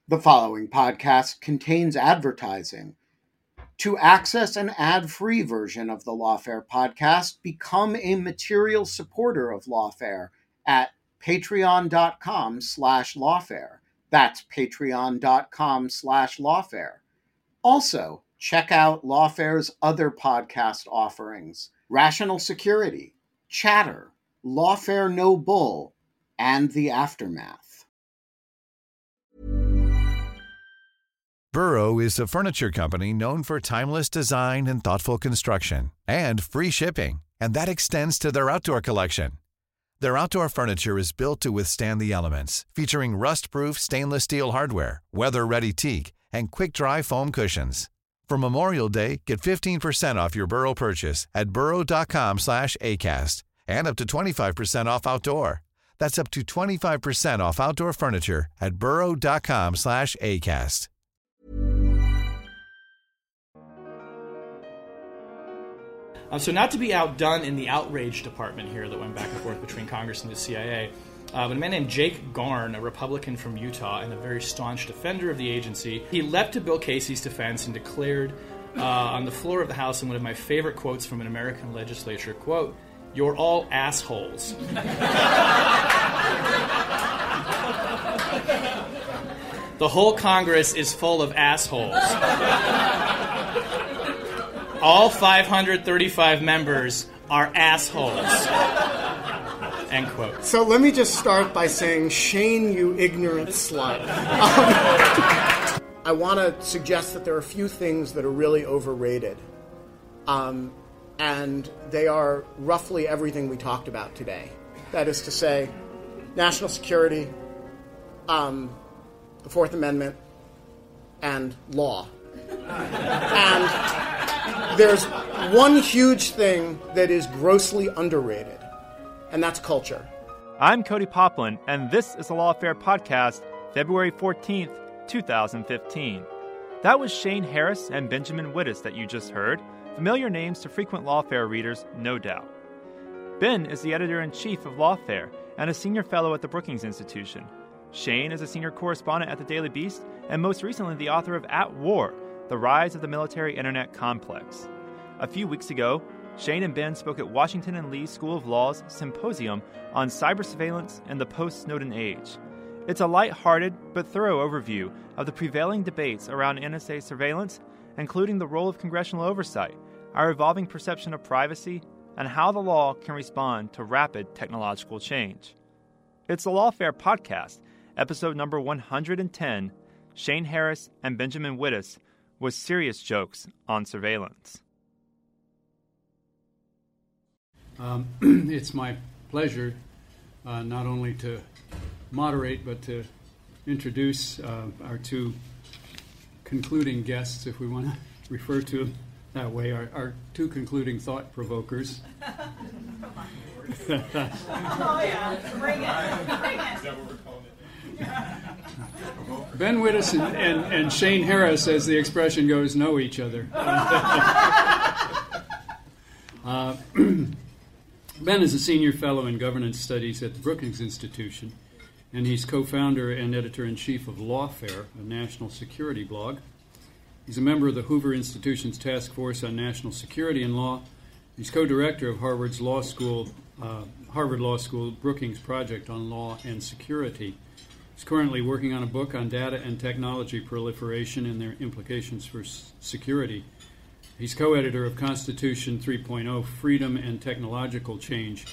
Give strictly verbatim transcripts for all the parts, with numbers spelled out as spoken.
The following podcast contains advertising. To access an ad-free version of the Lawfare podcast, become a material supporter of Lawfare at patreon.com slash lawfare. That's patreon.com slash lawfare. Also, check out Lawfare's other podcast offerings: Rational Security, Chatter, Lawfare No Bull, and The Aftermath. Burrow is a furniture company known for timeless design and thoughtful construction, and free shipping, and that extends to their outdoor collection. Their outdoor furniture is built to withstand the elements, featuring rust-proof stainless steel hardware, weather-ready teak, and quick-dry foam cushions. For Memorial Day, get fifteen percent off your Burrow purchase at burrow.com slash ACAST, and up to twenty-five percent off outdoor. That's up to twenty-five percent off outdoor furniture at burrow.com slash ACAST. Um, so not to be outdone in the outrage department here that went back and forth between Congress and the C I A, uh, but a man named Jake Garn, a Republican from Utah and a very staunch defender of the agency, he leapt to Bill Casey's defense and declared uh, on the floor of the House in one of my favorite quotes from an American legislature, quote, "You're all assholes." The whole Congress is full of assholes. All five hundred thirty-five members are assholes. End quote. So let me just start by saying, Shane, you ignorant slut. Um, I want to suggest that there are a few things that are really overrated. Um, and they are roughly everything we talked about today. That is to say, national security, um, the Fourth Amendment, and law. And there's one huge thing that is grossly underrated, and that's culture. I'm Cody Poplin, and this is the Lawfare Podcast, February fourteenth, twenty fifteen. That was Shane Harris and Benjamin Wittes that you just heard, familiar names to frequent Lawfare readers, no doubt. Ben is the editor-in-chief of Lawfare and a senior fellow at the Brookings Institution. Shane is a senior correspondent at the Daily Beast, and most recently the author of At War, The Rise of the Military Internet Complex. A few weeks ago, Shane and Ben spoke at Washington and Lee School of Law's Symposium on Cyber Surveillance in the Post-Snowden Age. It's a light-hearted but thorough overview of the prevailing debates around N S A surveillance, including the role of congressional oversight, our evolving perception of privacy, and how the law can respond to rapid technological change. It's the Lawfare Podcast, episode number one hundred ten, Shane Harris and Benjamin Wittes, with serious jokes on surveillance. Um, it's my pleasure uh, not only to moderate but to introduce uh, our two concluding guests, if we want to refer to them that way, our, our two concluding thought provokers. Oh yeah, bring it, bring it. Is that what we're calling it? Ben Wittes and, and, and Shane Harris, as the expression goes, know each other. uh, Ben is a senior fellow in governance studies at the Brookings Institution, and he's co-founder and editor-in-chief of Lawfare, a national security blog. He's a member of the Hoover Institution's Task Force on National Security and Law. He's co-director of Harvard's Law School, uh, Harvard Law School Brookings Project on Law and Security. He's currently working on a book on data and technology proliferation and their implications for s- security. He's co-editor of Constitution three point oh, Freedom and Technological Change.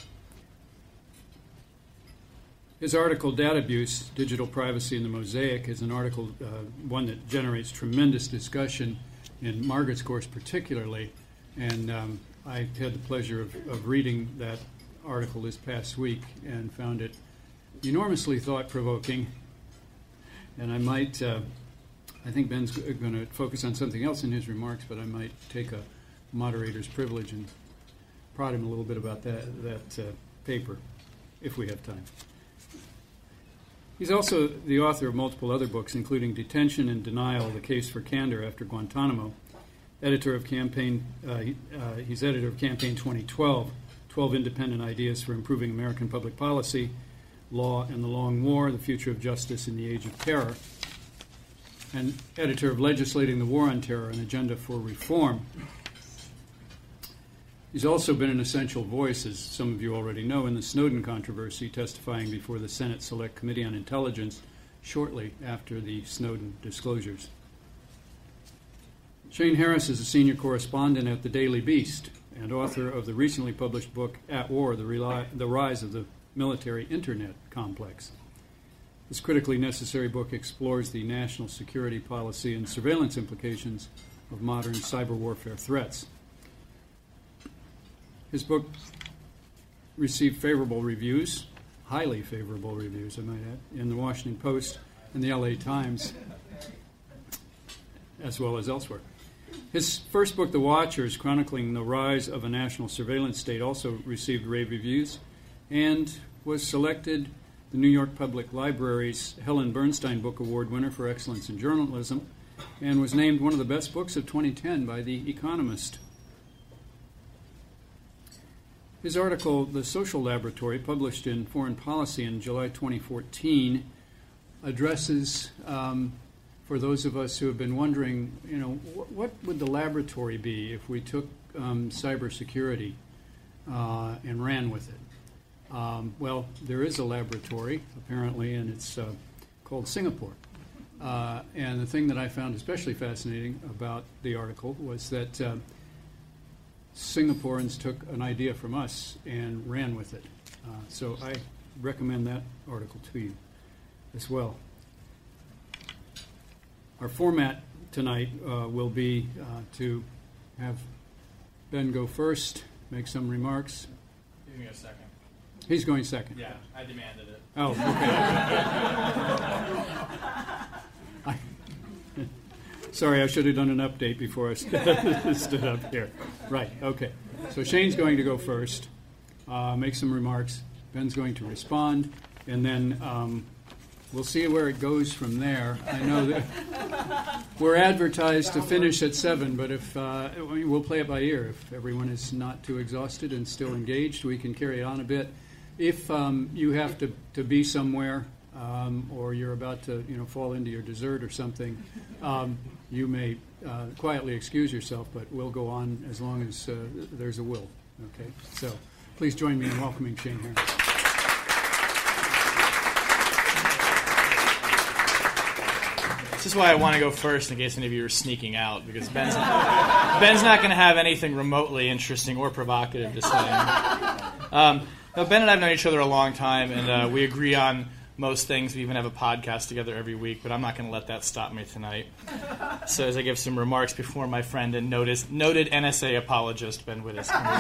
His article, Data Abuse, Digital Privacy in the Mosaic, is an article, uh, one that generates tremendous discussion in Margaret's course particularly, and um, I had the pleasure of, of reading that article this past week and found it enormously thought-provoking, and I might... Uh, I think Ben's going to focus on something else in his remarks, but I might take a moderator's privilege and prod him a little bit about that, that uh, paper, if we have time. He's also the author of multiple other books, including Detention and Denial, The Case for Candor After Guantanamo, editor of Campaign, uh, he, uh, he's editor of Campaign twenty twelve, twelve Independent Ideas for Improving American Public Policy, Law and the Long War, The Future of Justice in the Age of Terror. and editor of Legislating the War on Terror, an Agenda for Reform. He's also been an essential voice, as some of you already know, in the Snowden controversy, testifying before the Senate Select Committee on Intelligence shortly after the Snowden disclosures. Shane Harris is a senior correspondent at the Daily Beast and author of the recently published book, At War, the, Reli- the Rise of the Military Internet Complex. This critically necessary book explores the national security policy and surveillance implications of modern cyber warfare threats. His book received favorable reviews, highly favorable reviews, I might add, in the Washington Post and the L A Times, as well as elsewhere. His first book, The Watchers, chronicling the rise of a national surveillance state, also received rave reviews and was selected the New York Public Library's Helen Bernstein Book Award winner for excellence in journalism and was named one of the best books of twenty ten by The Economist. His article, The Social Laboratory, published in Foreign Policy in July twenty fourteen, addresses, um, for those of us who have been wondering, you know, wh- what would the laboratory be if we took um, cybersecurity uh, and ran with it? Um, well, there is a laboratory, apparently, and it's uh, called Singapore. Uh, and the thing that I found especially fascinating about the article was that uh, Singaporeans took an idea from us and ran with it. Uh, so I recommend that article to you as well. Our format tonight uh, will be uh, to have Ben go first, make some remarks. Give me a second. He's going second. Yeah, I demanded it. Oh, okay. I, sorry, I should have done an update before I st- stood up here. Right, okay. So Shane's going to go first, uh, make some remarks. Ben's going to respond, and then um, we'll see where it goes from there. I know that we're advertised to finish at seven, but if uh, we'll play it by ear. If everyone is not too exhausted and still engaged, we can carry on a bit. If um, you have to, to be somewhere um, or you're about to you know fall into your dessert or something, um, you may uh, quietly excuse yourself, but we'll go on as long as uh, there's a will. Okay, so please join me in welcoming Shane Harris. This is why I want to go first in case any of you are sneaking out, because Ben's not, Ben's not going to have anything remotely interesting or provocative to say. Um, now Ben and I have known each other a long time, and uh, we agree on most things. We even have a podcast together every week, but I'm not going to let that stop me tonight. So as I give some remarks before my friend and notice, noted N S A apologist Ben Wittes comes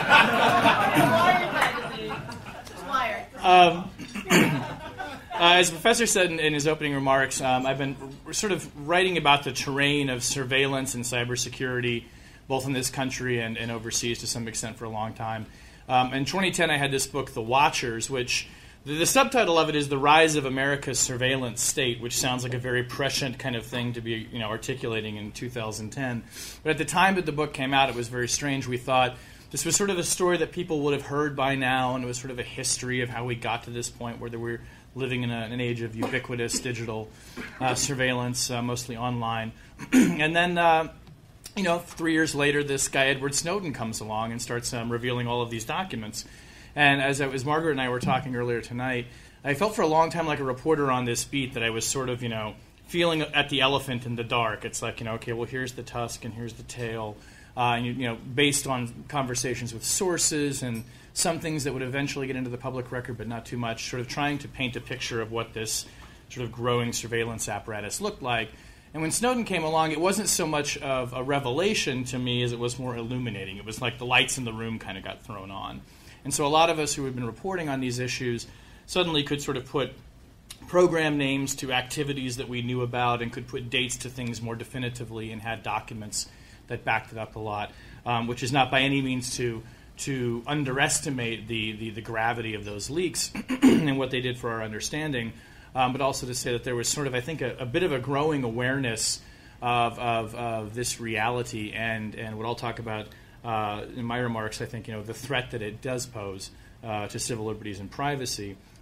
in. Um, Uh, as the professor said in, in his opening remarks, um, I've been r- sort of writing about the terrain of surveillance and cybersecurity, both in this country and, and overseas to some extent for a long time. Um, in twenty ten, I had this book, The Watchers, which the, the subtitle of it is The Rise of America's Surveillance State, which sounds like a very prescient kind of thing to be you know, articulating in two thousand ten. But at the time that the book came out, it was very strange. We thought this was sort of a story that people would have heard by now, and it was sort of a history of how we got to this point where there were living in a, an age of ubiquitous digital uh, surveillance, uh, mostly online. And then, uh, you know, three years later, this guy Edward Snowden comes along and starts um, revealing all of these documents. And as, as Margaret and I were talking earlier tonight, I felt for a long time like a reporter on this beat that I was sort of, you know, feeling at the elephant in the dark. It's like, you know, okay, well, here's the tusk and here's the tail. Uh, and you, you know, based on conversations with sources and some things that would eventually get into the public record, but not too much, sort of trying to paint a picture of what this sort of growing surveillance apparatus looked like. And when Snowden came along, it wasn't so much of a revelation to me as it was more illuminating. It was like the lights in the room kind of got thrown on. And so a lot of us who had been reporting on these issues suddenly could sort of put program names to activities that we knew about and could put dates to things more definitively and had documents that backed it up a lot, um, which is not by any means to to underestimate the, the, the gravity of those leaks and what they did for our understanding, um, but also to say that there was sort of, I think, a, a bit of a growing awareness of, of, of this reality and, and what I'll talk about uh, in my remarks, I think, you know, the threat that it does pose uh, to civil liberties and privacy.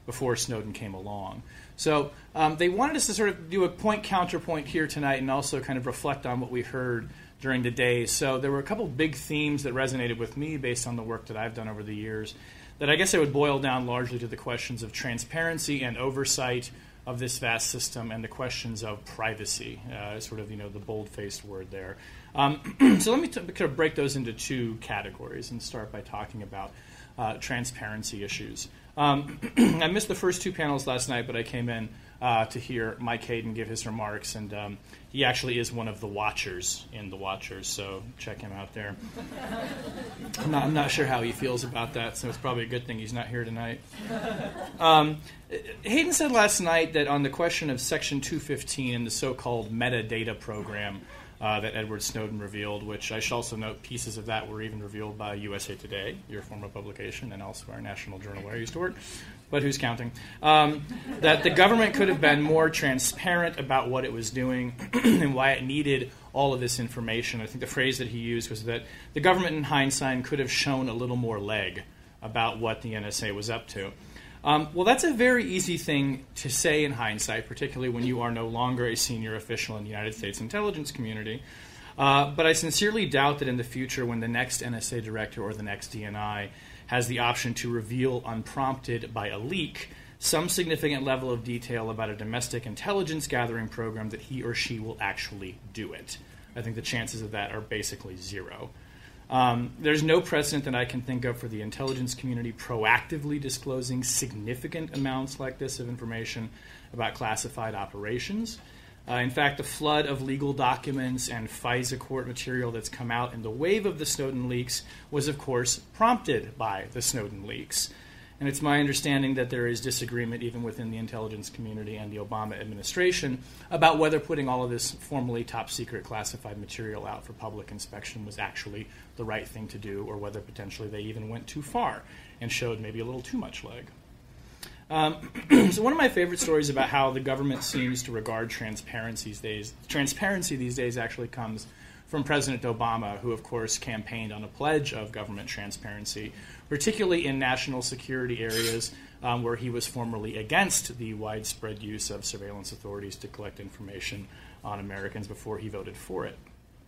before Snowden came along. So um, they wanted us to sort of do a point counterpoint here tonight and also kind of reflect on what we heard during the day. So there were a couple big themes that resonated with me based on the work that I've done over the years that I guess I would boil down largely to the questions of transparency and oversight of this vast system and the questions of privacy, uh, sort of, you know, the bold-faced word there. Um, so let me t- kind of break those into two categories and start by talking about uh, transparency issues. Um, I missed the first two panels last night, but I came in uh, to hear Mike Hayden give his remarks, and um, he actually is one of the watchers in the Watchers, so check him out there. I'm not, I'm not sure how he feels about that, so it's probably a good thing he's not here tonight. Um, Hayden said last night that on the question of Section two fifteen and the so-called metadata program uh, that Edward Snowden revealed, which I should also note pieces of that were even revealed by U S A Today, your former publication, and elsewhere, National Journal, where I used to work, but who's counting, um, that the government could have been more transparent about what it was doing and why it needed all of this information. I think the phrase that he used was that the government, in hindsight, could have shown a little more leg about what the N S A was up to. Um, well, that's a very easy thing to say in hindsight, particularly when you are no longer a senior official in the United States intelligence community. Uh, but I sincerely doubt that in the future, when the next N S A director or the next D N I has the option to reveal unprompted by a leak some significant level of detail about a domestic intelligence gathering program, that he or she will actually do it. I think the chances of that are basically zero. Um, there's no precedent that I can think of for the intelligence community proactively disclosing significant amounts like this of information about classified operations. Uh, in fact, the flood of legal documents and FISA court material that's come out in the wave of the Snowden leaks was, of course, prompted by the Snowden leaks. And it's my understanding that there is disagreement even within the intelligence community and the Obama administration about whether putting all of this formerly top-secret classified material out for public inspection was actually the right thing to do, or whether potentially they even went too far and showed maybe a little too much leg. Um, so one of my favorite stories about how the government seems to regard transparency these days, transparency these days actually comes from President Obama, who, of course, campaigned on a pledge of government transparency, particularly in national security areas um, where he was formerly against the widespread use of surveillance authorities to collect information on Americans before he voted for it,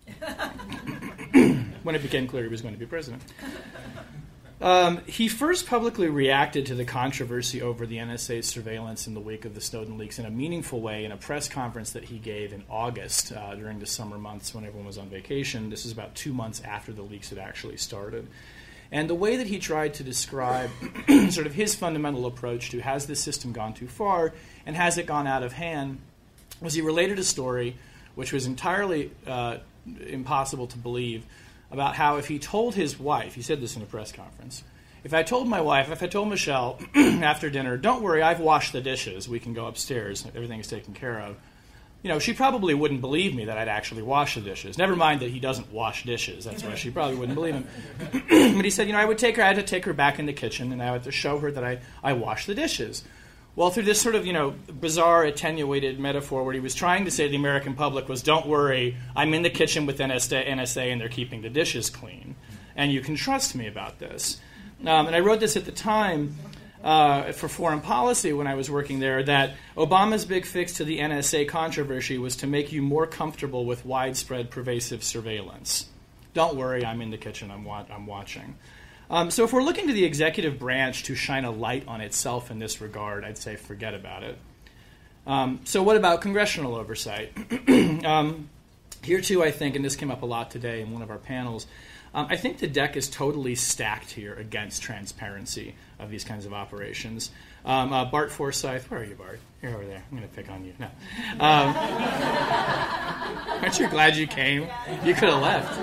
when it became clear he was going to be president. Um, he first publicly reacted to the controversy over the N S A's surveillance in the wake of the Snowden leaks in a meaningful way in a press conference that he gave in August uh, during the summer months when everyone was on vacation. This is about two months after the leaks had actually started. And the way that he tried to describe sort of his fundamental approach to has this system gone too far and has it gone out of hand was he related a story which was entirely uh, impossible to believe, about how if he told his wife, he said this in a press conference, if I told my wife, if I told Michelle after dinner, don't worry, I've washed the dishes, we can go upstairs, everything is taken care of, you know, she probably wouldn't believe me that I'd actually wash the dishes. Never mind that he doesn't wash dishes, that's why she probably wouldn't believe him. But he said, you know, I would take her, I had to take her back in the kitchen, and I had to show her that I, I wash the dishes. Well, through this sort of, you know, bizarre, attenuated metaphor where he was trying to say to the American public was, don't worry, I'm in the kitchen with N S A, N S A and they're keeping the dishes clean. And you can trust me about this. Um, and I wrote this at the time uh, for Foreign Policy when I was working there, that Obama's big fix to the N S A controversy was to make you more comfortable with widespread pervasive surveillance. Don't worry, I'm in the kitchen, I'm, wa- I'm watching. Um, so if we're looking to the executive branch to shine a light on itself in this regard, I'd say forget about it. Um, so what about congressional oversight? um, here too, I think, and this came up a lot today in one of our panels, um, I think the deck is totally stacked here against transparency of these kinds of operations. Um, uh, Bart Forsyth, where are you, Bart? You're over there. I'm going to pick on you. No. Um, aren't you glad you came? You could have left.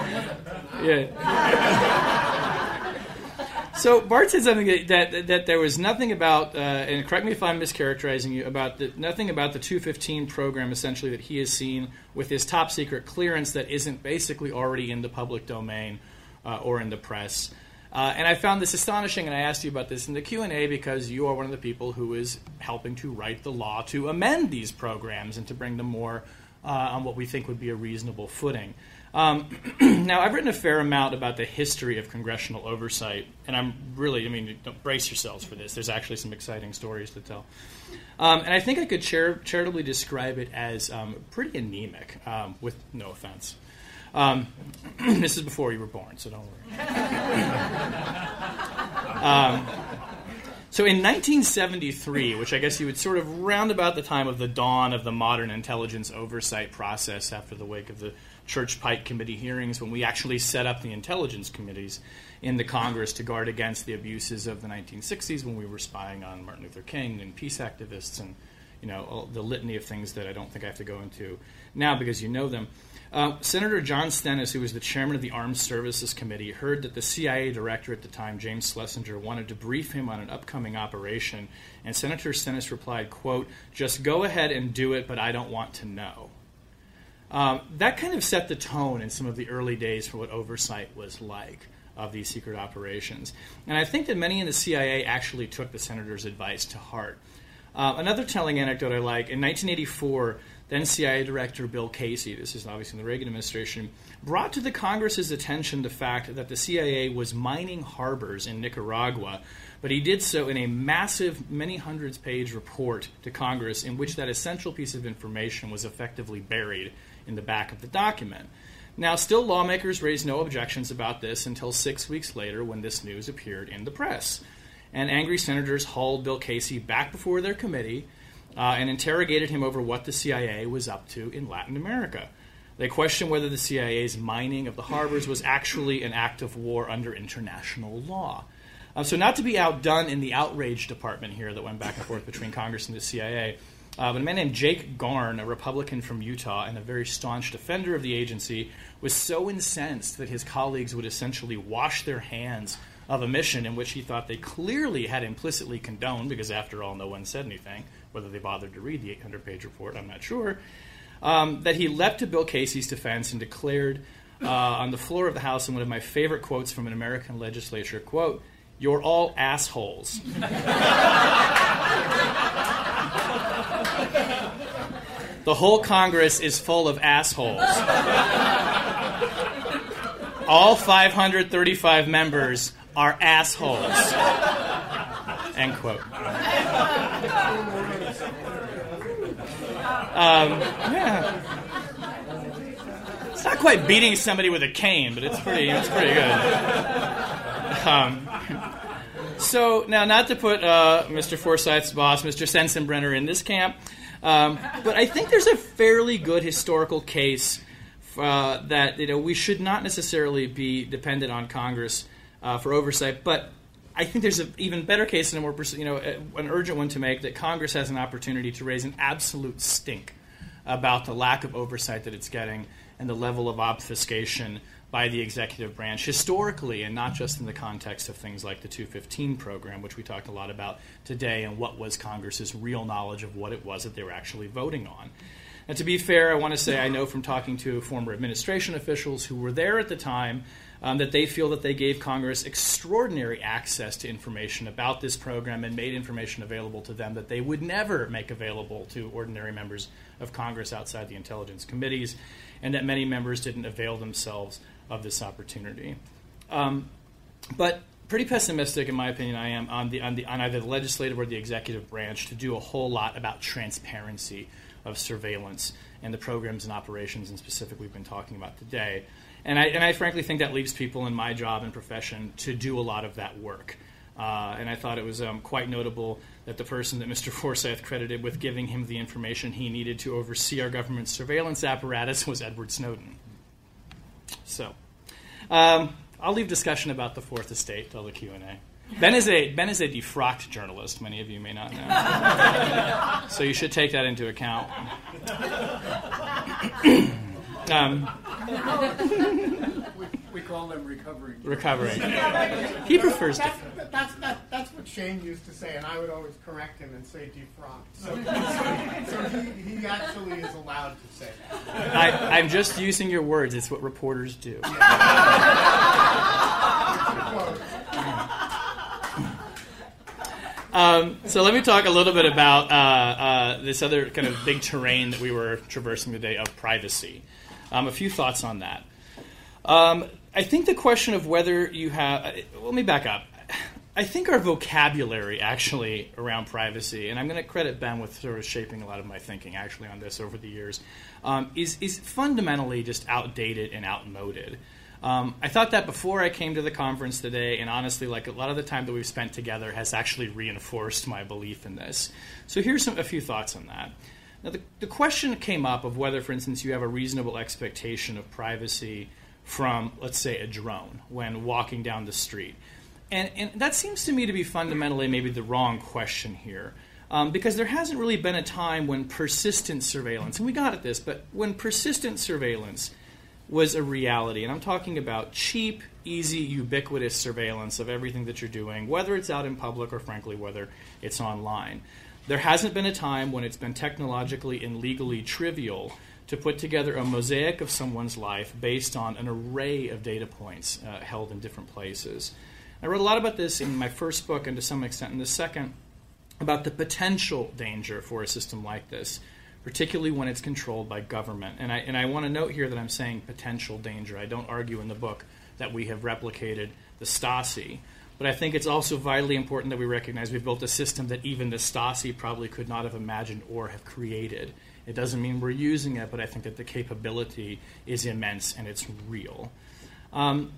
Yeah. So Bart said something that, that that there was nothing about, uh, and correct me if I'm mischaracterizing you, about the, nothing about the two fifteen program essentially that he has seen with his top secret clearance that isn't basically already in the public domain uh, or in the press. Uh, and I found this astonishing, and I asked you about this in the Q and A because you are one of the people who is helping to write the law to amend these programs and to bring them more uh, on what we think would be a reasonable footing. Um, now, I've written a fair amount about the history of congressional oversight, and I'm really, I mean, don't brace yourselves for this. There's actually some exciting stories to tell. Um, and I think I could char- charitably describe it as um, pretty anemic, um, with no offense. Um, this is before you were born, so don't worry. um, so in nineteen seventy-three, which I guess you would sort of round about the time of the dawn of the modern intelligence oversight process after the wake of the Church Pike Committee hearings, when we actually set up the intelligence committees in the Congress to guard against the abuses of the nineteen sixties when we were spying on Martin Luther King and peace activists and, you know, all the litany of things that I don't think I have to go into now because you know them. Uh, Senator John Stennis, who was the chairman of the Armed Services Committee, heard that the C I A director at the time, James Schlesinger, wanted to brief him on an upcoming operation, and Senator Stennis replied, quote, "Just go ahead and do it, but I don't want to know." Um, that kind of set the tone in some of the early days for what oversight was like of these secret operations. And I think that many in the C I A actually took the senator's advice to heart. Uh, another telling anecdote I like, in nineteen eighty-four, then C I A Director Bill Casey, this is obviously in the Reagan administration, brought to the Congress's attention the fact that the C I A was mining harbors in Nicaragua, but he did so in a massive, many hundreds page report to Congress in which that essential piece of information was effectively buried in the back of the document. Now, still lawmakers raised no objections about this until six weeks later when this news appeared in the press. And angry senators hauled Bill Casey back before their committee uh, and interrogated him over what the C I A was up to in Latin America. They questioned whether the C I A's mining of the harbors was actually an act of war under international law. Uh, so not to be outdone in the outrage department here that went back and forth between Congress and the C I A, Uh, but a man named Jake Garn, a Republican from Utah and a very staunch defender of the agency, was so incensed that his colleagues would essentially wash their hands of a mission in which he thought they clearly had implicitly condoned, because after all, no one said anything, whether they bothered to read the eight hundred page report, I'm not sure, um, that he leapt to Bill Casey's defense and declared uh, on the floor of the House in one of my favorite quotes from an American legislature, quote, "You're all assholes." The whole Congress is full of assholes. All five hundred thirty-five members are assholes. End quote. Um, yeah. It's not quite beating somebody with a cane, but it's pretty, it's pretty good. Um, so, now, not to put uh, Mister Forsyth's boss, Mister Sensenbrenner, in this camp, Um, but I think there's a fairly good historical case uh, that you know we should not necessarily be dependent on Congress uh, for oversight. But I think there's an even better case and a more you know an urgent one to make, that Congress has an opportunity to raise an absolute stink about the lack of oversight that it's getting and the level of obfuscation by the executive branch historically, and not just in the context of things like the two fifteen program, which we talked a lot about today, and what was Congress's real knowledge of what it was that they were actually voting on. And to be fair, I want to say I know from talking to former administration officials who were there at the time um, that they feel that they gave Congress extraordinary access to information about this program and made information available to them that they would never make available to ordinary members of Congress outside the intelligence committees, and that many members didn't avail themselves of this opportunity. Um, but pretty pessimistic, in my opinion, I am on the on the on either the legislative or the executive branch to do a whole lot about transparency of surveillance and the programs and operations, and specifically we've been talking about today. And I and I frankly think that leaves people in my job and profession to do a lot of that work. Uh, and I thought it was um, quite notable that the person that Mister Forsyth credited with giving him the information he needed to oversee our government's surveillance apparatus was Edward Snowden. So, um, I'll leave discussion about the Fourth Estate till the Q and A. Ben is a Ben is a defrocked journalist. Many of you may not know, so you should take that into account. um, we, we call them recovering. Recovering. He prefers. That's, that's, that's, that's, that's what Shane used to say, and I would always correct him and say defrocked. So, so, so he, he actually is allowed to say that. I, I'm just using your words. It's what reporters do. Um, so let me talk a little bit about uh, uh, this other kind of big terrain that we were traversing today of privacy. Um, a few thoughts on that. Um, I think the question of whether you have... Uh, let me back up. I think our vocabulary actually around privacy, and I'm going to credit Ben with sort of shaping a lot of my thinking actually on this over the years, um, is, is fundamentally just outdated and outmoded. Um, I thought that before I came to the conference today, and honestly, like a lot of the time that we've spent together has actually reinforced my belief in this. So here's some, a few thoughts on that. Now, the, the question came up of whether, for instance, you have a reasonable expectation of privacy from, let's say, a drone when walking down the street. And, and that seems to me to be fundamentally maybe the wrong question here. Um, because there hasn't really been a time when persistent surveillance, and we got at this, but when persistent surveillance was a reality, and I'm talking about cheap, easy, ubiquitous surveillance of everything that you're doing, whether it's out in public or, frankly, whether it's online. There hasn't been a time when it's been technologically and legally trivial to put together a mosaic of someone's life based on an array of data points uh, held in different places. I wrote a lot about this in my first book and to some extent in the second, about the potential danger for a system like this, particularly when it's controlled by government. And I, and I want to note here that I'm saying potential danger. I don't argue in the book that we have replicated the Stasi, but I think it's also vitally important that we recognize we've built a system that even the Stasi probably could not have imagined or have created. It doesn't mean we're using it, but I think that the capability is immense and it's real. Um,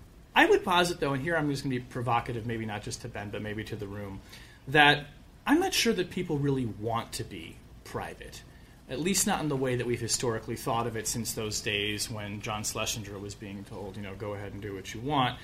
I would posit, though, and here I'm just going to be provocative, maybe not just to Ben, but maybe to the room, that I'm not sure that people really want to be private, at least not in the way that we've historically thought of it since those days when John Schlesinger was being told, you know, go ahead and do what you want.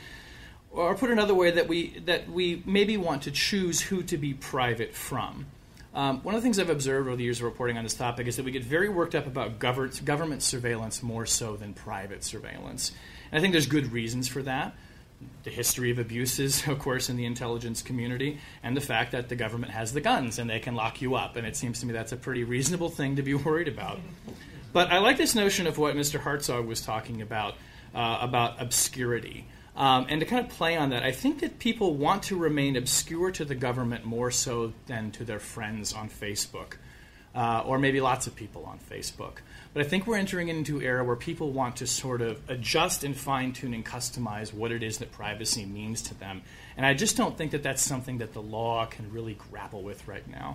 Or put another way, that we that we maybe want to choose who to be private from. Um, one of the things I've observed over the years of reporting on this topic is that we get very worked up about government, government surveillance more so than private surveillance. And I think there's good reasons for that. The history of abuses, of course, in the intelligence community, and the fact that the government has the guns and they can lock you up. And it seems to me that's a pretty reasonable thing to be worried about. But I like this notion of what Mister Hartzog was talking about, uh, about obscurity. Um, and to kind of play on that, I think that people want to remain obscure to the government more so than to their friends on Facebook, uh, or maybe lots of people on Facebook. But I think we're entering into an era where people want to sort of adjust and fine-tune and customize what it is that privacy means to them. And I just don't think that that's something that the law can really grapple with right now.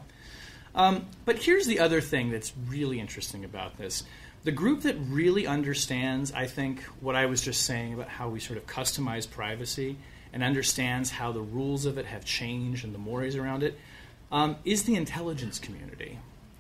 Um, but here's the other thing that's really interesting about this. The group that really understands, I think, what I was just saying about how we sort of customize privacy and understands how the rules of it have changed and the mores around it, um, is the intelligence community.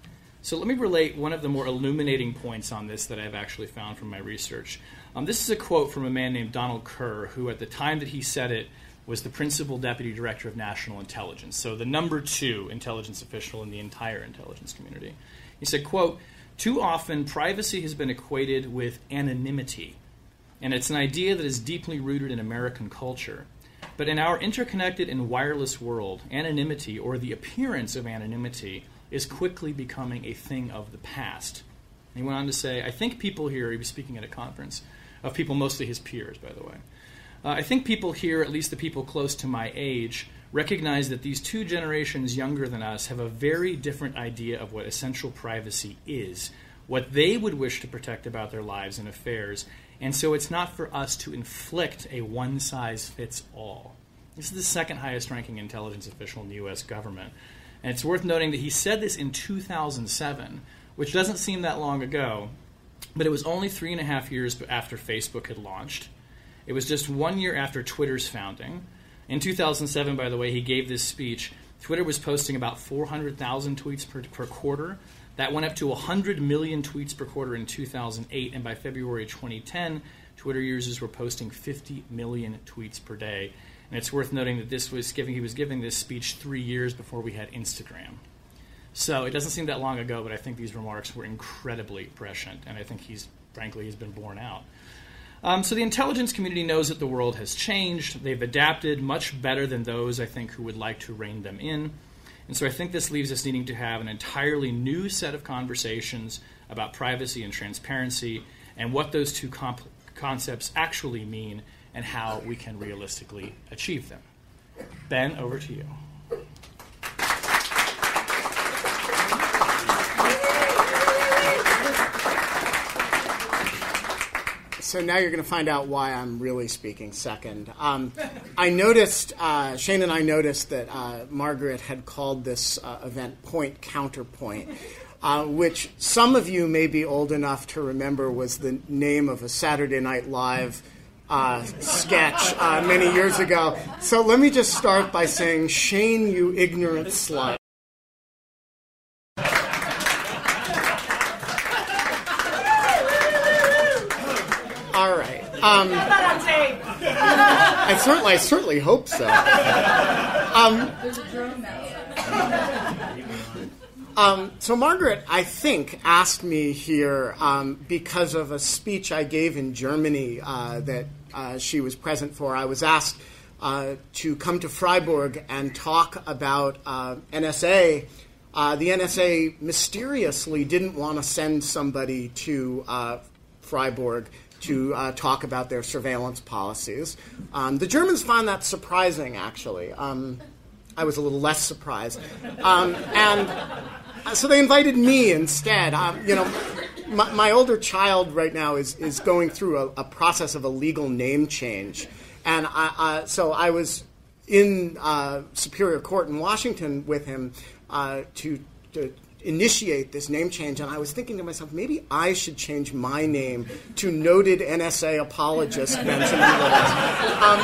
So let me relate one of the more illuminating points on this that I've actually found from my research. Um, this is a quote from a man named Donald Kerr, who at the time that he said it was the principal deputy director of national intelligence, so the number two intelligence official in the entire intelligence community. He said, quote, "Too often, privacy has been equated with anonymity, and it's an idea that is deeply rooted in American culture. But in our interconnected and wireless world, anonymity, or the appearance of anonymity, is quickly becoming a thing of the past." And he went on to say, I think people here, he was speaking at a conference, of people, mostly his peers, by the way, uh, I think people here, at least the people close to my age, recognize that these two generations younger than us have a very different idea of what essential privacy is, what they would wish to protect about their lives and affairs, and so it's not for us to inflict a one-size-fits-all. This is the second highest ranking intelligence official in the U S government. And it's worth noting that he said this in two thousand seven, which doesn't seem that long ago, but it was only three and a half years after Facebook had launched. It was just one year after Twitter's founding. In two thousand seven, by the way, he gave this speech. Twitter was posting about four hundred thousand tweets per, per quarter. That went up to one hundred million tweets per quarter in two thousand eight, and by February twenty ten, Twitter users were posting fifty million tweets per day. And it's worth noting that this was giving, he was giving this speech three years before we had Instagram. So it doesn't seem that long ago, but I think these remarks were incredibly prescient, and I think he's, frankly, he's been borne out. Um, so the intelligence community knows that the world has changed. They've adapted much better than those, I think, who would like to rein them in. And so I think this leaves us needing to have an entirely new set of conversations about privacy and transparency and what those two comp- concepts actually mean and how we can realistically achieve them. Ben, over to you. so now you're going to find out why I'm really speaking second. Um, I noticed, uh, Shane and I noticed that uh, Margaret had called this uh, event Point Counterpoint, uh, which some of you may be old enough to remember was the name of a Saturday Night Live uh, sketch uh, many years ago. So let me just start by saying, Shane, you ignorant slut. All right. Um, I certainly, I certainly hope so. Um, um, so Margaret, I think, asked me here um, because of a speech I gave in Germany uh, that uh, she was present for. I was asked uh, to come to Freiburg and talk about uh, N S A. Uh, the N S A mysteriously didn't want to send somebody to uh, Freiburg to uh, talk about their surveillance policies. Um, the Germans found that surprising, actually. Um, I was a little less surprised. Um, and so they invited me instead. Um, you know, my, my older child right now is, is going through a, a process of a legal name change. And I, uh, so I was in uh, Superior Court in Washington with him uh, to, to initiate this name change, and I was thinking to myself, maybe I should change my name to noted N S A apologist Benjamin Wittes. Um,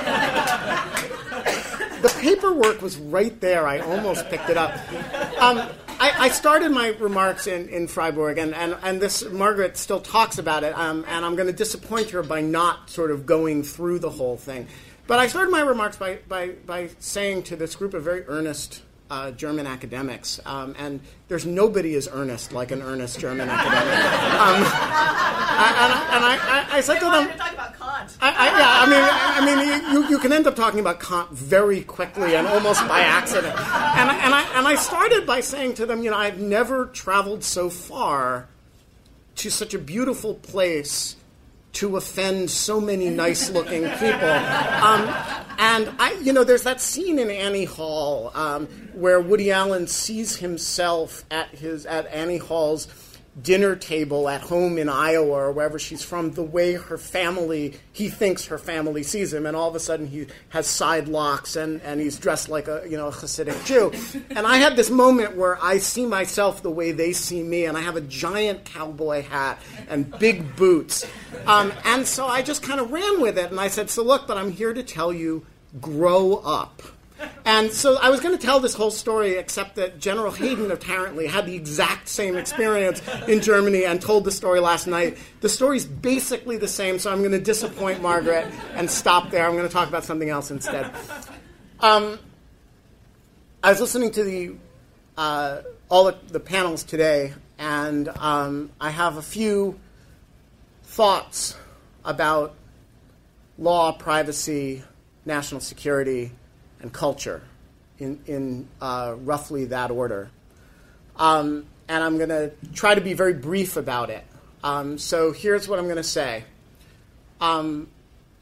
the paperwork was right there. I almost picked it up. Um, I, I started my remarks in, in Freiburg, and, and, and this Margaret still talks about it, um, and I'm going to disappoint her by not sort of going through the whole thing. But I started my remarks by, by, by saying to this group of very earnest Uh, German academics, um, and there's nobody as earnest like an earnest German academic. Um, I, and I, and I, I, I said to them, to talk about Kant. I, I, yeah, I mean, I, I mean, you, you can end up talking about Kant very quickly and almost by accident. And I, and I and I started by saying to them, you know, I've never traveled so far to such a beautiful place to offend so many nice-looking people. Um, and, I, you know, there's that scene in Annie Hall um, where Woody Allen sees himself at his at Annie Hall's dinner table at home in Iowa or wherever she's from, the way her family, he thinks her family sees him, and all of a sudden he has side locks and, and he's dressed like a, you know, a Hasidic Jew. And I had this moment where I see myself the way they see me, and I have a giant cowboy hat and big boots. Um, and so I just kind of ran with it, and I said, so look, but I'm here to tell you, grow up. And so I was going to tell this whole story, except that General Hayden apparently had the exact same experience in Germany and told the story last night. The story's basically the same, so I'm going to disappoint Margaret and stop there. I'm going to talk about something else instead. Um, I was listening to the uh, all the, the panels today, and um, I have a few thoughts about law, privacy, national security, and culture, in, in uh, roughly that order. Um, and I'm going to try to be very brief about it. Um, so here's what I'm going to say. Um,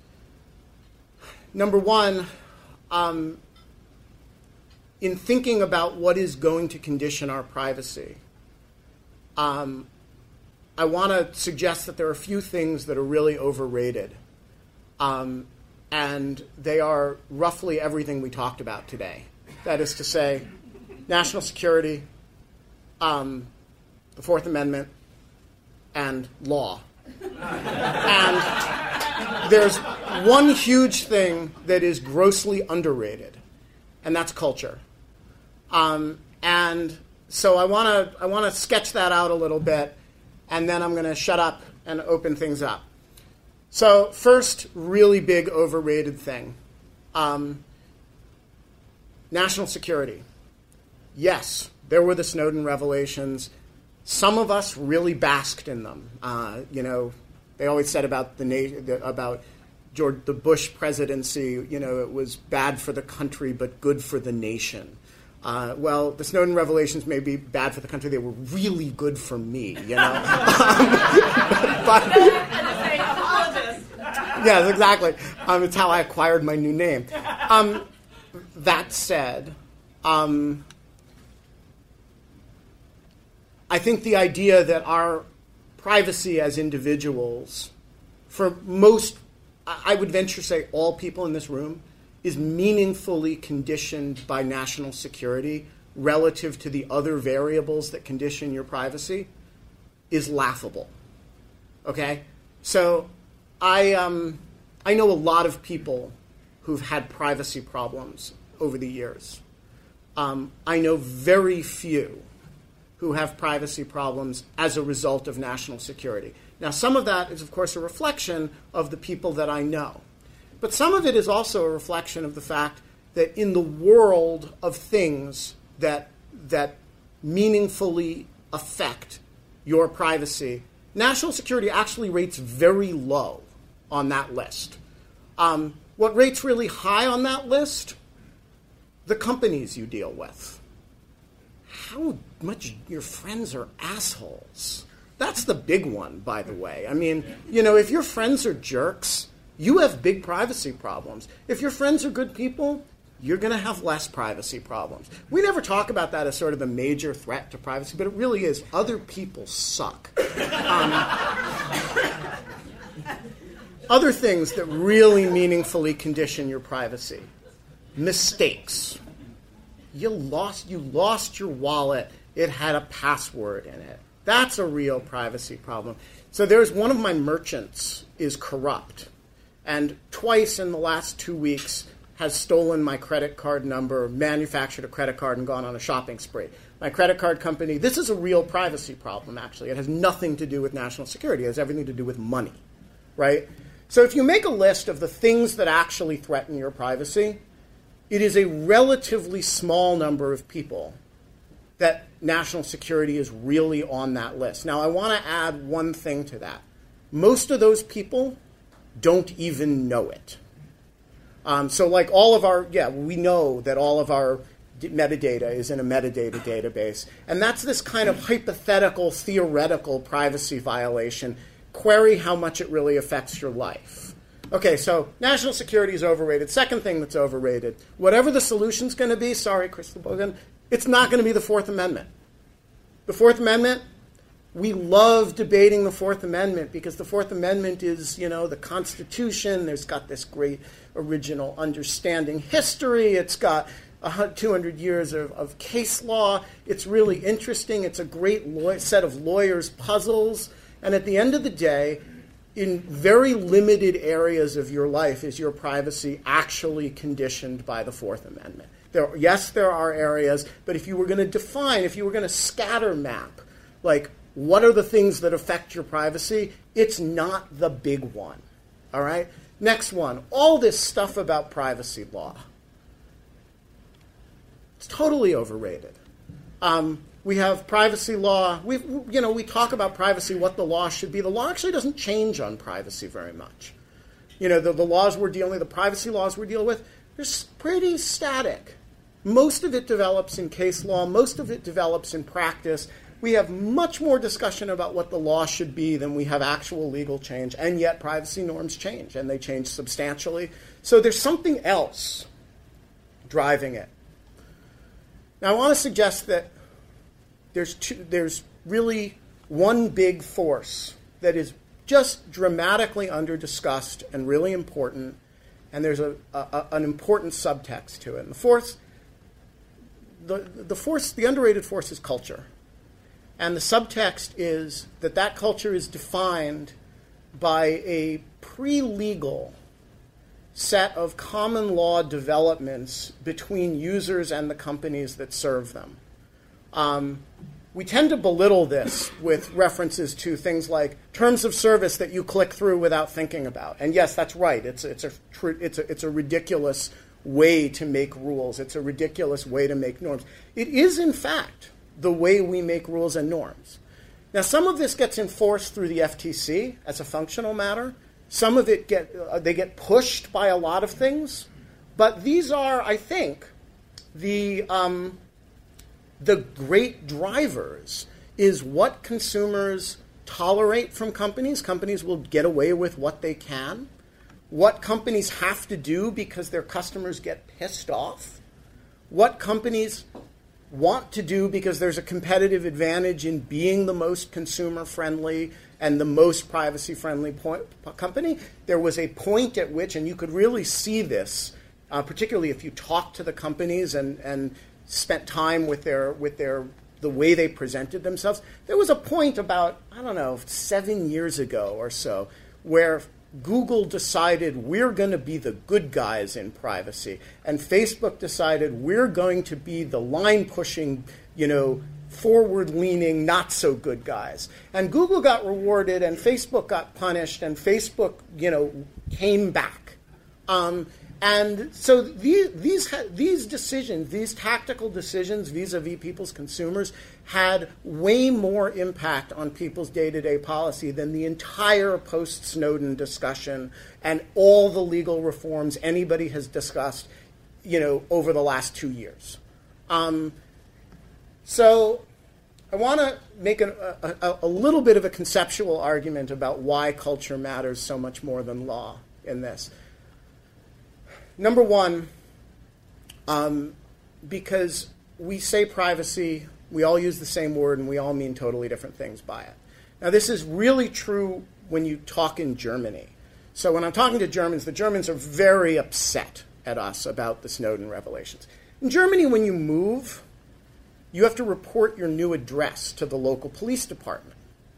number one, um, in thinking about what is going to condition our privacy, um, I want to suggest that there are a few things that are really overrated. Um, And they are roughly everything we talked about today. That is to say, national security, um, the Fourth Amendment, and law. And there's one huge thing that is grossly underrated, and that's culture. Um, and so I want to I want to sketch that out a little bit, and then I'm going to shut up and open things up. So first, really big overrated thing, um, national security. Yes, there were the Snowden revelations. Some of us really basked in them. Uh, you know, they always said about the, na- the about George, the Bush presidency. You know, it was bad for the country but good for the nation. Uh, well, the Snowden revelations may be bad for the country. They were really good for me. You know. um, but, Yes, exactly. Um, it's how I acquired my new name. Um, that said, um, I think the idea that our privacy as individuals for most, I would venture to say all people in this room, is meaningfully conditioned by national security relative to the other variables that condition your privacy is laughable. Okay? So I um, I know a lot of people who've had privacy problems over the years. Um, I know very few who have privacy problems as a result of national security. Now, some of that is, of course, a reflection of the people that I know. But some of it is also a reflection of the fact that in the world of things that, that meaningfully affect your privacy, national security actually rates very low on that list. Um, what rates really high on that list? The companies you deal with. How much your friends are assholes. That's the big one, by the way. I mean, you know, if your friends are jerks, you have big privacy problems. If your friends are good people, you're going to have less privacy problems. We never talk about that as sort of a major threat to privacy, but it really is. Other people suck. Um, other things that really meaningfully condition your privacy. Mistakes. You lost, you lost your wallet. It had a password in it. That's a real privacy problem. So there's one of my merchants is corrupt, and twice in the last two weeks has stolen my credit card number, manufactured a credit card, and gone on a shopping spree. My credit card company, this is a real privacy problem, actually. It has nothing to do with national security. It has everything to do with money, right? So if you make a list of the things that actually threaten your privacy, it is a relatively small number of people that national security is really on that list. Now, I want to add one thing to that. Most of those people don't even know it. Um, so like all of our, yeah, we know that all of our d- metadata is in a metadata database. And that's this kind of hypothetical, theoretical privacy violation. Query how much it really affects your life. Okay, so national security is overrated. Second thing that's overrated, whatever the solution's going to be, sorry, Crystal Bogan, it's not going to be the Fourth Amendment. The Fourth Amendment, we love debating the Fourth Amendment because the Fourth Amendment is, you know, the Constitution. There's got this great original understanding history. It's got two hundred years of, of case law. It's really interesting. It's a great law- set of lawyers' puzzles. And at the end of the day, in very limited areas of your life is your privacy actually conditioned by the Fourth Amendment. There, yes, there are areas, but if you were going to define, if you were going to scatter map, like what are the things that affect your privacy, it's not the big one. All right? Next one, all this stuff about privacy law. It's totally overrated. Um, we have privacy law. We, you know, we talk about privacy, what the law should be. The law actually doesn't change on privacy very much. You know, the, the laws we're dealing with, the privacy laws we're dealing with, they're pretty static. Most of it develops in case law. Most of it develops in practice. We have much more discussion about what the law should be than we have actual legal change, and yet privacy norms change, and they change substantially. So there's something else driving it. Now, I want to suggest that there's two, there's really one big force that is just dramatically under-discussed and really important, and there's a, a, an important subtext to it. And the force, the, the force, the underrated force is culture. And the subtext is that that culture is defined by a pre-legal set of common law developments between users and the companies that serve them. Um, we tend to belittle this with references to things like terms of service that you click through without thinking about. And yes, that's right. It's, it's, a, it's, a, it's a ridiculous way to make rules. It's a ridiculous way to make norms. It is, in fact, the way we make rules and norms. Now, some of this gets enforced through the F T C as a functional matter. Some of it get uh, they get pushed by a lot of things. But these are, I think, the um, the great drivers is what consumers tolerate from companies. Companies will get away with what they can. What companies have to do because their customers get pissed off. What companies want to do because there's a competitive advantage in being the most consumer-friendly and the most privacy-friendly point, company. There was a point at which, and you could really see this, uh, particularly if you talked to the companies and, and spent time with their with their the way they presented themselves. There was a point about, I don't know, seven years ago or so, where Google decided we're going to be the good guys in privacy, and Facebook decided we're going to be the line-pushing, you know, forward-leaning, not-so-good guys. And Google got rewarded, and Facebook got punished, and Facebook, you know, came back. Um, and so these, these, these decisions, these tactical decisions vis-a-vis people's consumers had way more impact on people's day-to-day policy than the entire post-Snowden discussion and all the legal reforms anybody has discussed, you know, over the last two years. Um, so I want to make an, a, a, a little bit of a conceptual argument about why culture matters so much more than law in this. Number one, um, because we say privacy, we all use the same word, and we all mean totally different things by it. Now, this is really true when you talk in Germany. So when I'm talking to Germans, the Germans are very upset at us about the Snowden revelations. In Germany, when you move, you have to report your new address to the local police department.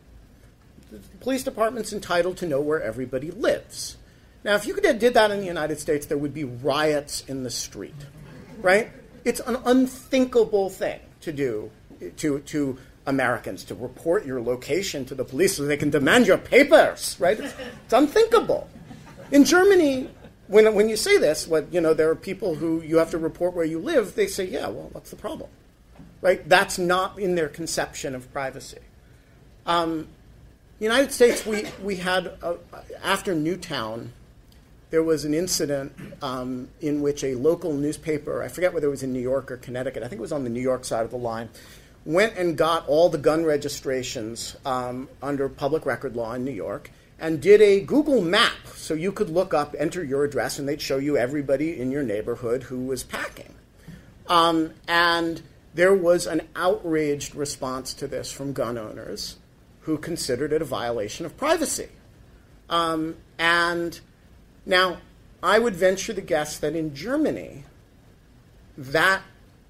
The police department's entitled to know where everybody lives. Now, if you did that in the United States, there would be riots in the street, right? It's an unthinkable thing to do to, to Americans, to report your location to the police so they can demand your papers, right? It's, it's unthinkable. In Germany, when, when you say this, what, you know, there are people who you have to report where you live, they say, yeah, well, what's the problem, right? That's not in their conception of privacy. Um, the United States, we, we had, a, after Newtown, there was an incident um, in which a local newspaper, I forget whether it was in New York or Connecticut, I think it was on the New York side of the line, went and got all the gun registrations um, under public record law in New York and did a Google map so you could look up, enter your address, and they'd show you everybody in your neighborhood who was packing. Um, and there was an outraged response to this from gun owners who considered it a violation of privacy. Um, and Now, I would venture to guess that in Germany, that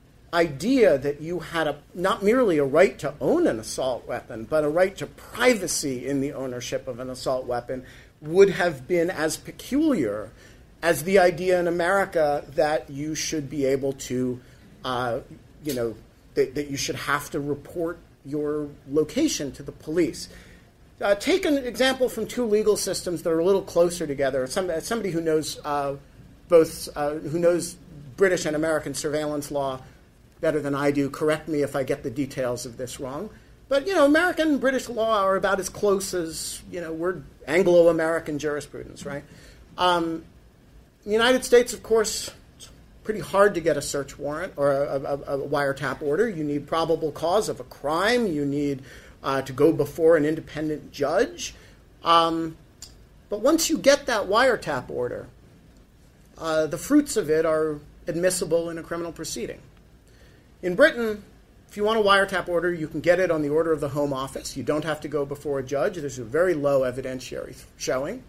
idea that you had a, not merely a right to own an assault weapon, but a right to privacy in the ownership of an assault weapon would have been as peculiar as the idea in America that you should be able to, uh, you know, that, that you should have to report your location to the police. Uh, take an example from two legal systems that are a little closer together. Some, somebody who knows uh, both, uh, who knows British and American surveillance law better than I do. Correct me if I get the details of this wrong. But, you know, American and British law are about as close as, you know, we're Anglo-American jurisprudence, right? Um, in the United States, of course, it's pretty hard to get a search warrant or a, a, a wiretap order. You need probable cause of a crime. You need Uh, to go before an independent judge. Um, but once you get that wiretap order, uh, the fruits of it are admissible in a criminal proceeding. In Britain, if you want a wiretap order, you can get it on the order of the Home Office. You don't have to go before a judge. There's a very low evidentiary showing.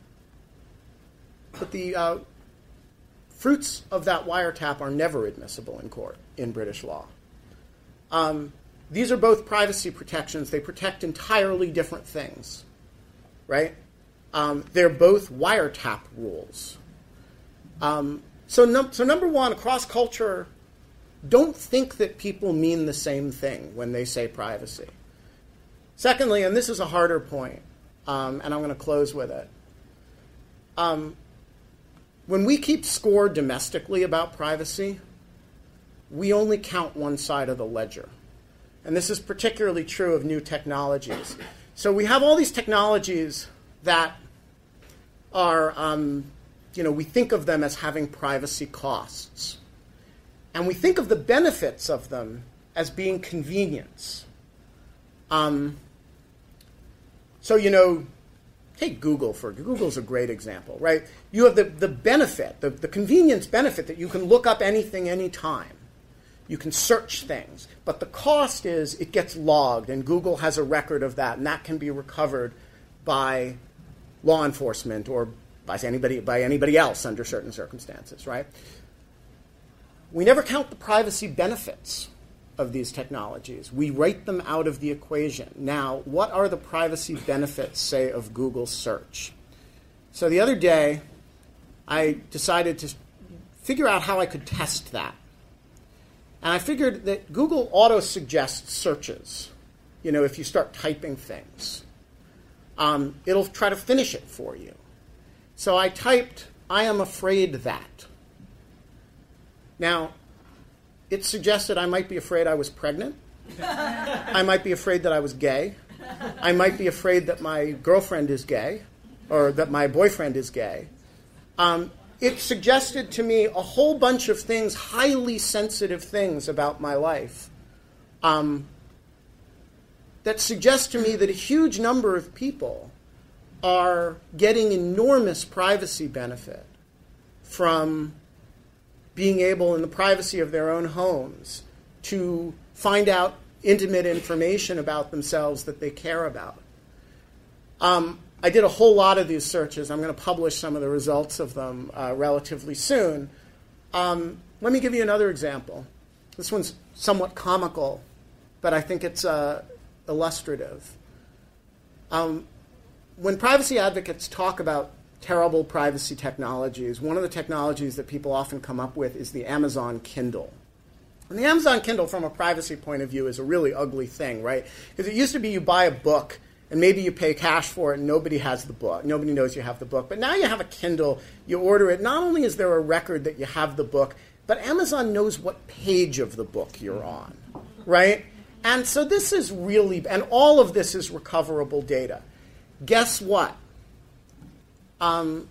But the uh, fruits of that wiretap are never admissible in court in British law. Um, These are both privacy protections. They protect entirely different things, right? Um, they're both wiretap rules. Um, so, num- so number one, across culture, don't think that people mean the same thing when they say privacy. Secondly, and this is a harder point, um, and I'm going to close with it. Um, when we keep score domestically about privacy, we only count one side of the ledger. And this is particularly true of new technologies. So we have all these technologies that are, um, you know, we think of them as having privacy costs. And we think of the benefits of them as being convenience. Um, so, you know, take Google for Google's a great example, right? You have the, the benefit, the, the convenience benefit that you can look up anything anytime. You can search things. But the cost is it gets logged, and Google has a record of that, and that can be recovered by law enforcement or by anybody, by anybody else under certain circumstances, right? We never count the privacy benefits of these technologies. We write them out of the equation. Now, what are the privacy benefits, say, of Google search? So the other day, I decided to figure out how I could test that. And I figured that Google auto-suggests searches. You know, if you start typing things, um, it'll try to finish it for you. So I typed, "I am afraid that." Now, it suggested I might be afraid I was pregnant. I might be afraid that I was gay. I might be afraid that my girlfriend is gay or that my boyfriend is gay. Um, it suggested to me a whole bunch of things, highly sensitive things about my life, um, that suggest to me that a huge number of people are getting enormous privacy benefit from being able, in the privacy of their own homes, to find out intimate information about themselves that they care about. Um, I did a whole lot of these searches. I'm going to publish some of the results of them uh, relatively soon. Um, let me give you another example. This one's somewhat comical, but I think it's uh, illustrative. Um, when privacy advocates talk about terrible privacy technologies, one of the technologies that people often come up with is the Amazon Kindle. And the Amazon Kindle, from a privacy point of view, is a really ugly thing, right? Because it used to be you buy a book, and maybe you pay cash for it, and nobody has the book. Nobody knows you have the book. But now you have a Kindle, you order it. Not only is there a record that you have the book, but Amazon knows what page of the book you're on, right? And so this is really, and all of this is recoverable data. Guess what? Um,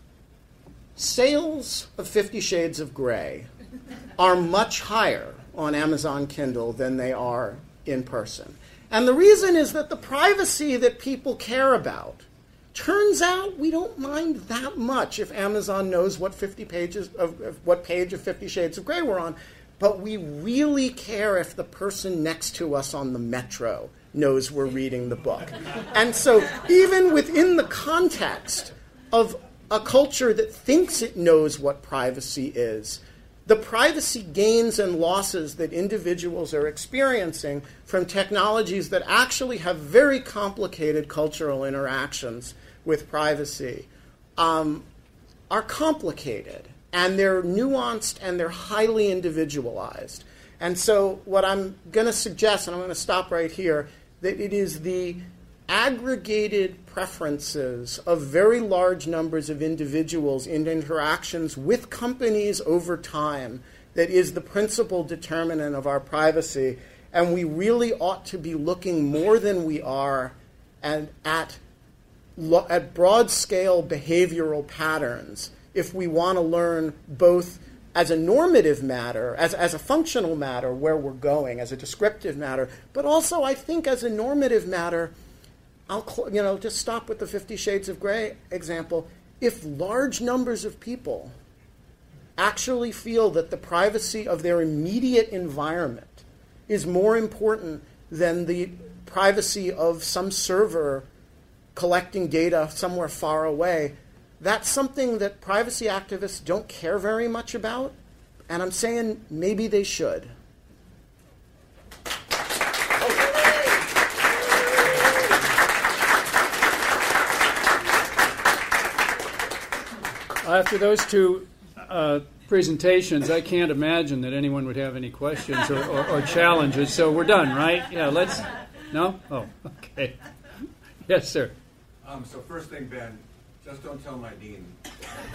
sales of Fifty Shades of Grey are much higher on Amazon Kindle than they are in person. And the reason is that the privacy that people care about, turns out we don't mind that much if Amazon knows what fifty pages of, of what page of Fifty Shades of Grey we're on, but we really care if the person next to us on the metro knows we're reading the book. And so even within the context of a culture that thinks it knows what privacy is, the privacy gains and losses that individuals are experiencing from technologies that actually have very complicated cultural interactions with privacy um, are complicated, and they're nuanced, and they're highly individualized. And so what I'm going to suggest, and I'm going to stop right here, that it is the aggregated preferences of very large numbers of individuals in interactions with companies over time that is the principal determinant of our privacy. And we really ought to be looking more than we are and at, at broad-scale behavioral patterns if we want to learn both as a normative matter, as, as a functional matter, where we're going, as a descriptive matter, but also, I think, as a normative matter. I'll, you know, just stop with the Fifty Shades of Grey example. If large numbers of people actually feel that the privacy of their immediate environment is more important than the privacy of some server collecting data somewhere far away, that's something that privacy activists don't care very much about, and I'm saying maybe they should. After those two uh, presentations, I can't imagine that anyone would have any questions or, or, or challenges. So we're done, right? Yeah, let's... No? Oh, okay. Yes, sir. Um, so first thing, Ben, just don't tell my dean. It's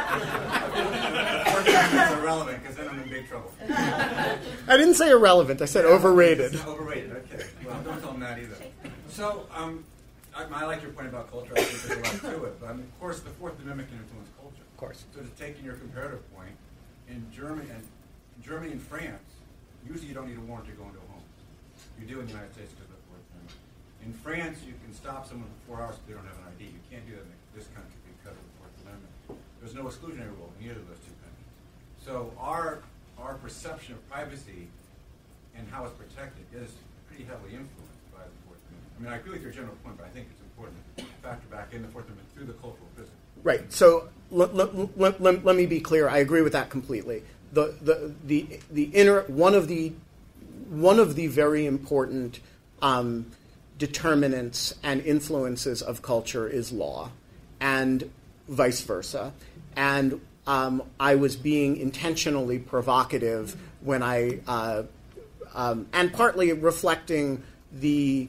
irrelevant, because then I'm in big trouble. I didn't say irrelevant. I said yeah, overrated. Overrated, okay. Well, don't tell him that either. So, um, I, I like your point about culture. I think there's a lot to it. But, um, of course, the Fourth Amendment can influence culture. Of course. So to take in your comparative point, in Germany and Germany and France, usually you don't need a warrant to go into a home. You do in the United States because of the Fourth Amendment. In France, you can stop someone for four hours if they don't have an I D. You can't do that in this country because of the Fourth Amendment. There's no exclusionary rule in either of those two countries. So our our perception of privacy and how it's protected is pretty heavily influenced by the Fourth Amendment. I mean, I agree with your general point, but I think it's important to factor back in the Fourth Amendment through the cultural prism. Right. So let, let, let, let, let me be clear. I agree with that completely. The the the the inner one of the one of the very important um, determinants and influences of culture is law, and vice versa. And um, I was being intentionally provocative when I uh, um, and partly reflecting the.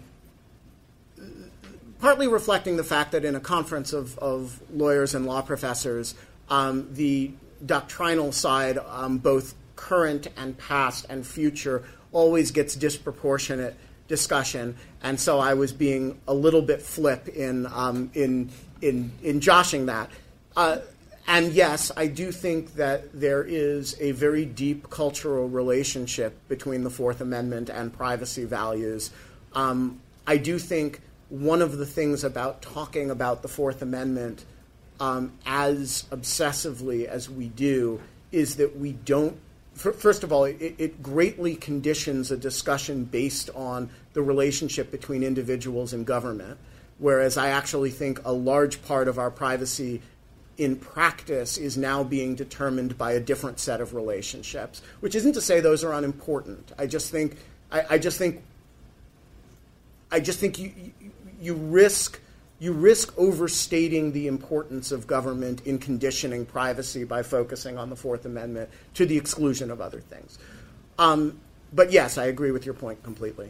Partly reflecting the fact that in a conference of, of lawyers and law professors, um, the doctrinal side, um, both current and past and future, always gets disproportionate discussion, and so I was being a little bit flip in um, in in in joshing that. Uh, and yes, I do think that there is a very deep cultural relationship between the Fourth Amendment and privacy values. Um, I do think. One of the things about talking about the Fourth Amendment um, as obsessively as we do is that we don't, first of all, it, it greatly conditions a discussion based on the relationship between individuals and government, whereas I actually think a large part of our privacy in practice is now being determined by a different set of relationships, which isn't to say those are unimportant. I just think, I, I just think, I just think you, you You risk you risk overstating the importance of government in conditioning privacy by focusing on the Fourth Amendment to the exclusion of other things. Um, but yes, I agree with your point completely.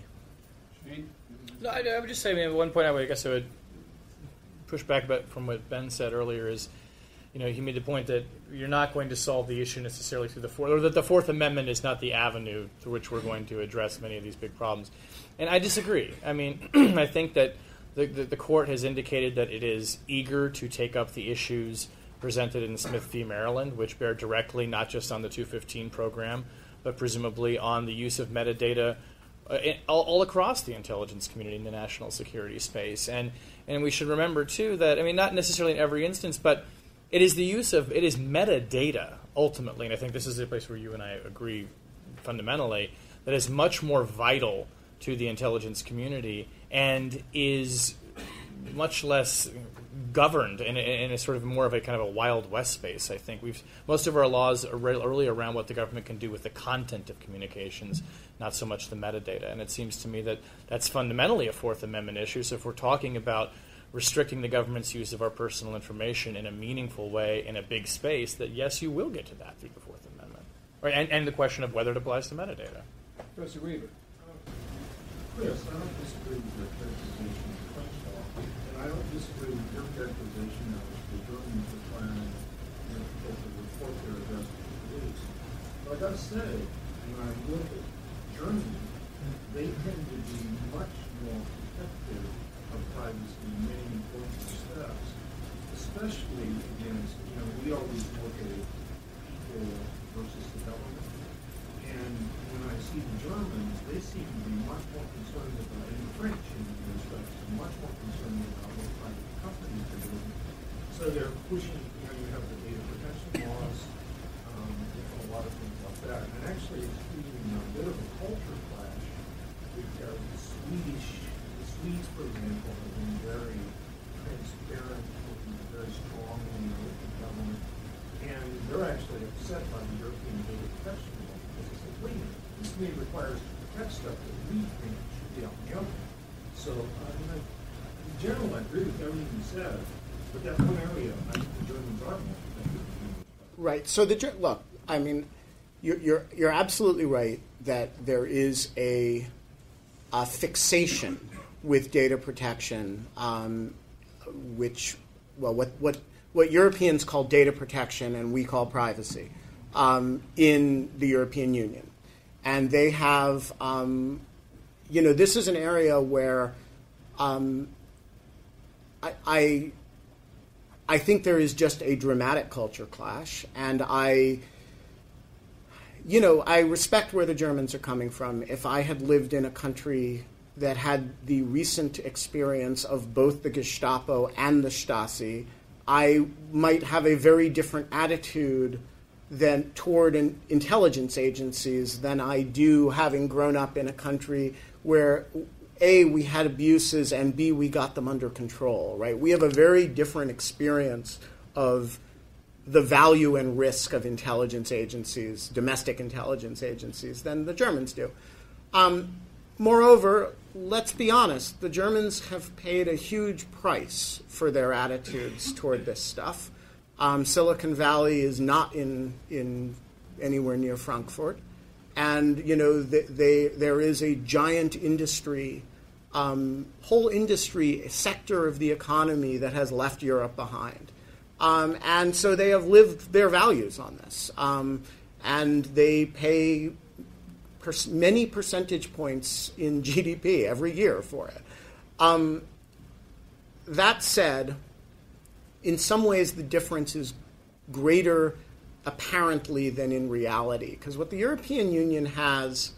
No, I, I would just say, I mean, one point I, would, I guess I would push back a bit from what Ben said earlier is, you know, he made the point that you're not going to solve the issue necessarily through the Fourth, or that the Fourth Amendment is not the avenue through which we're going to address many of these big problems. And I disagree. I mean, I think that The, the, the court has indicated that it is eager to take up the issues presented in Smith v. Maryland, which bear directly not just on the two fifteen program, but presumably on the use of metadata uh, in, all, all across the intelligence community in the national security space. And and we should remember, too, that, I mean, not necessarily in every instance, but it is the use of, it is metadata, ultimately, and I think this is a place where you and I agree fundamentally, that is much more vital to the intelligence community and is much less governed in, in a sort of more of a kind of a Wild West space. I think we've most of our laws are really around what the government can do with the content of communications, not so much the metadata. And it seems to me that that's fundamentally a Fourth Amendment issue. So if we're talking about restricting the government's use of our personal information in a meaningful way in a big space, that yes, you will get to that through the Fourth Amendment, or, and, and the question of whether it applies to metadata. Professor Weaver. Chris, I don't disagree with your characterization of the French law, and I don't disagree with your characterization of the Germans requiring you know, people to report their arrest to the police. But I've got to say, when I look at Germany, they tend to be much more protective of privacy in many important steps, especially against, you know, we always look at people versus the government. And when I see the Germans, they seem to be much more concerned about, and the French in many respects, much more concerned about what private companies are doing. So they're pushing, you know, you have the data protection laws, um, and a lot of things like that. And actually it's creating a bit of a culture clash because the Swedish, the Swedes, for example, have been very transparent, working very strongly with the government, and they're actually upset by the European data protection law. Wait a minute, this may require us to protect stuff that we think should be out in the open. So, I mean, in general, I agree with everything you said, but that one area, I think the Germans are more protective. Right. So, the look, I mean, you're, you're, you're absolutely right that there is a, a fixation with data protection, um, which, well, what, what, what Europeans call data protection and we call privacy. Um, in the European Union. And they have, um, you know, this is an area where um, I, I, I think there is just a dramatic culture clash. And I, you know, I respect where the Germans are coming from. If I had lived in a country that had the recent experience of both the Gestapo and the Stasi, I might have a very different attitude than toward in, intelligence agencies than I do having grown up in a country where A, we had abuses, and B, we got them under control, right? We have a very different experience of the value and risk of intelligence agencies, domestic intelligence agencies, than the Germans do. Um, moreover, let's be honest, the Germans have paid a huge price for their attitudes toward this stuff. Um, Silicon Valley is not in in anywhere near Frankfurt, and you know they, they there is a giant industry, um, whole industry sector of the economy that has left Europe behind, um, and so they have lived their values on this, um, and they pay per- many percentage points in G D P every year for it. Um, that said, in some ways, the difference is greater apparently than in reality, because what the European Union has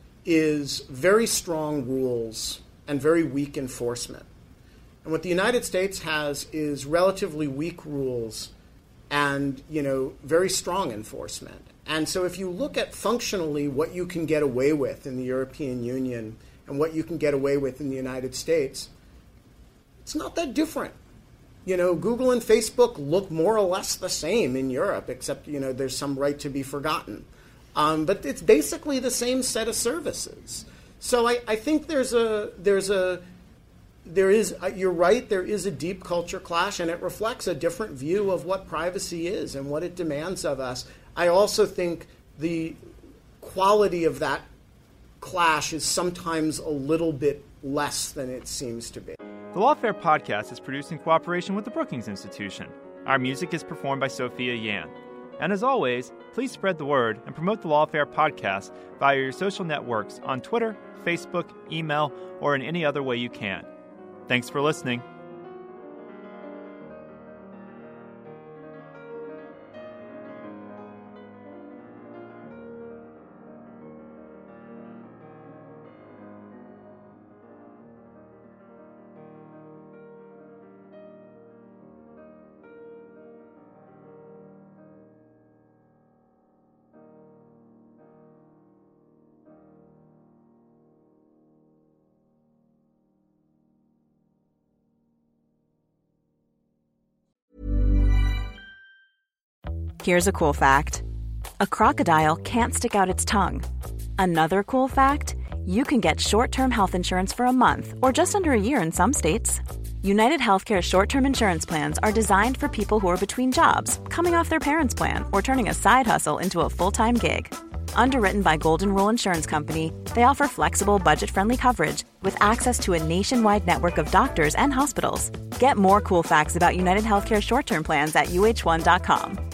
is very strong rules and very weak enforcement. And what the United States has is relatively weak rules and, you know, very strong enforcement. And so if you look at functionally what you can get away with in the European Union and what you can get away with in the United States, it's not that different. You know, Google and Facebook look more or less the same in Europe, except, you know, there's some right to be forgotten. Um, but it's basically the same set of services. So I, I think there's a, there's a, there is, you're right, there is a deep culture clash, and it reflects a different view of what privacy is and what it demands of us. I also think the quality of that clash is sometimes a little bit less than it seems to be. The Lawfare podcast is produced in cooperation with the Brookings Institution. Our music is performed by Sophia Yan. And as always, please spread the word and promote the Lawfare podcast via your social networks on Twitter, Facebook, email, or in any other way you can. Thanks for listening. Here's a cool fact. A crocodile can't stick out its tongue. Another cool fact, you can get short-term health insurance for a month or just under a year in some states. United Healthcare short-term insurance plans are designed for people who are between jobs, coming off their parents' plan, or turning a side hustle into a full-time gig. Underwritten by Golden Rule Insurance Company, they offer flexible, budget-friendly coverage with access to a nationwide network of doctors and hospitals. Get more cool facts about United Healthcare short-term plans at U H one dot com.